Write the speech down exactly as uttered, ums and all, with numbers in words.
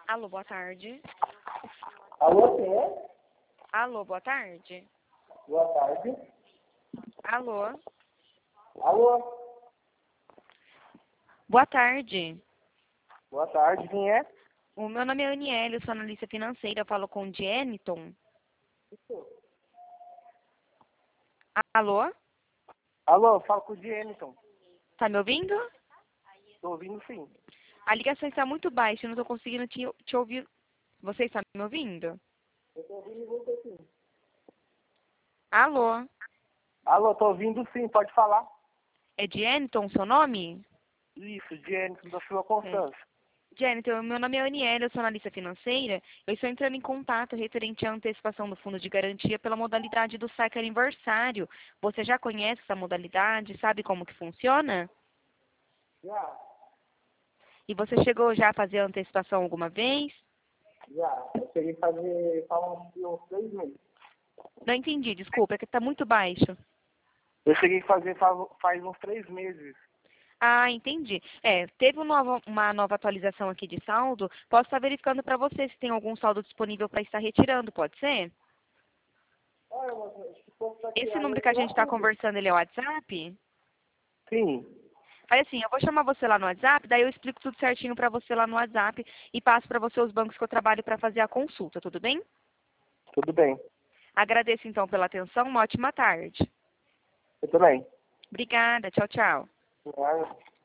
Alô, boa tarde. Alô, quem é? Alô, boa tarde. Boa tarde. Alô. Alô. Boa tarde. Boa tarde, quem é? O meu nome é Aniele, eu sou analista financeira, eu falo com o Jeniton. Alô? Alô, fala com o Jeniton. Tá me ouvindo? Tô ouvindo sim. A ligação está muito baixa, eu não tô conseguindo te, te ouvir. Você está me ouvindo? Eu tô ouvindo você sim. Alô? Alô, tô ouvindo sim, pode falar. É Jeniton o seu nome? Isso, Jeniton da Silva É. Constância. Jeniton, meu nome é Aniele, eu sou analista financeira. Eu estou entrando em contato referente à antecipação do fundo de garantia pela modalidade do saque aniversário. Você já conhece essa modalidade? Sabe como que funciona? Já, E você chegou já a fazer a antecipação alguma vez? já. Eu cheguei a fazer, falar de uns três meses. Não entendi, desculpa, é que está muito baixo. Eu cheguei a fazer faz, faz uns três meses. Ah, entendi. É, teve um novo- uma nova atualização aqui de saldo. Posso estar verificando para você se tem algum saldo disponível para estar retirando, pode ser? Olha, moça, se fosse pra Esse tirar, eu número ia que a tirar gente está tudo. conversando, ele é o WhatsApp? Sim, Faz assim, eu vou chamar você lá no WhatsApp, daí eu explico tudo certinho para você lá no WhatsApp e passo para você os bancos que eu trabalho para fazer a consulta, tudo bem? tudo bem. Agradeço então pela atenção, uma ótima tarde. Eu também. Obrigada, tchau, tchau. Ah,